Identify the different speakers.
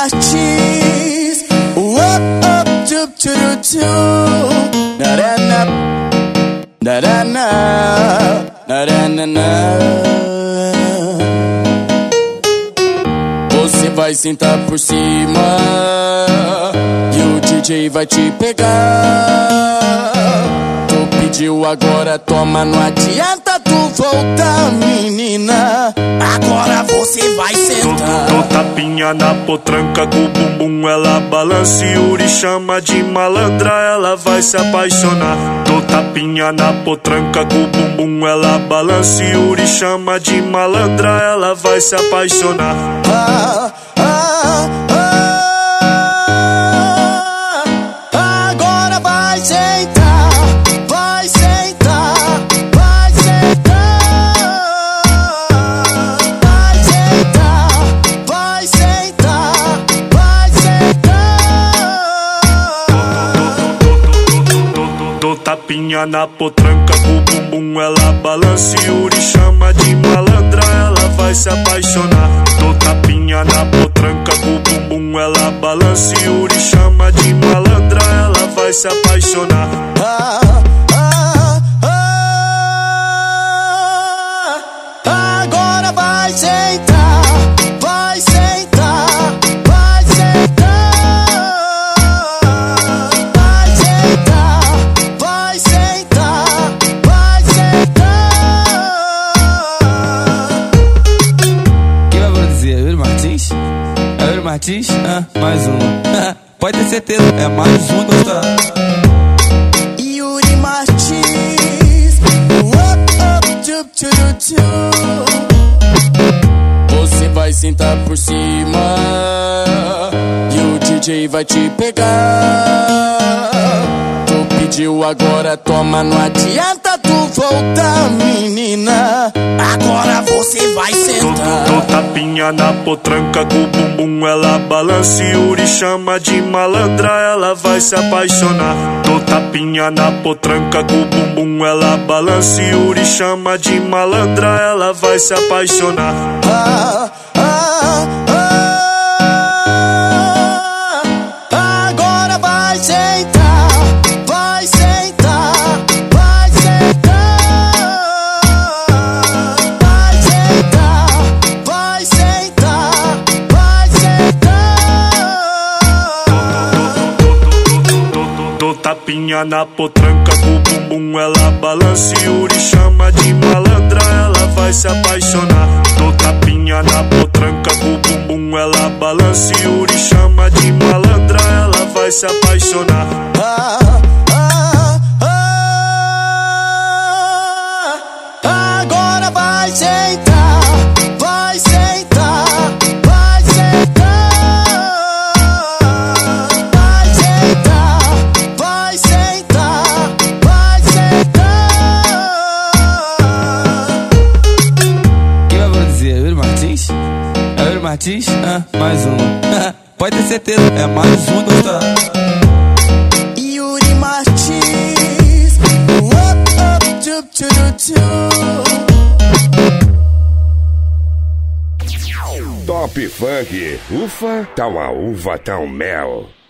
Speaker 1: Martins. Narana, narana, narana. Você vai sentar por cima e o DJ vai te pegar. Tu pediu, agora toma, não adianta tu voltar, menina. Agora você vai sentar.
Speaker 2: Dou tapinha na potranca com o bumbum, ela balança e Yuri chama de malandra, ela vai se apaixonar. Dou tapinha na potranca com o bumbum, ela balança e Yuri chama de malandra, ela vai se apaixonar.
Speaker 1: Agora vai sentar, vai sentar, vai sentar, vai sentar, vai sentar, vai sentar.
Speaker 2: Dou tapinha na potranca com o bumbum, ela balança e Yuri chama de malandra, ela vai se apaixonar. Dou tapinha na potranca com o bumbum, ela balança e Yuri chama de malandra, ela vai se apaixonar.
Speaker 1: Agora vai sentar, vai sentar, vai sentar, vai sentar, vai sentar, vai sentar.
Speaker 3: Quem vai produzir? É o Yuri Martins? É o Yuri Martins? Mais um. Pode ter certeza, é mais um gostar.
Speaker 1: Yuri Martins. Você vai sentar por cima e o DJ vai te pegar. Tu pediu, agora toma, não adianta tu voltar, menina. Agora você vai sentar.
Speaker 2: Dou tapinha na potranca com o bumbum, ela balança e Yuri chama de malandra, ela vai se apaixonar. Dou tapinha na potranca com o bumbum, ela balança e Yuri chama de malandra, ela vai se apaixonar.
Speaker 1: Agora vai sentar, vai sentar, vai sentar, vai sentar, vai sentar, vai sentar.
Speaker 2: Dou tapinha na potranca com o bumbum, ela balança e Yuri chama de malandra, ela vai se apaixonar. Dou tapinha na potranca com o bumbum, ela balança e Yuri chama de malandra, ela vai se apaixonar.
Speaker 1: Agora vai sentar, vai sentar, vai sentar, vai sentar, vai sentar, vai sentar.
Speaker 3: Quem vai produzir? É o Yuri Martins? É o Yuri Martins? Mais um. Pode ter certeza, é mais um gostar.
Speaker 1: Yuri Martins.
Speaker 4: Top Funk. Ufa, tá uma uva, tá um mel.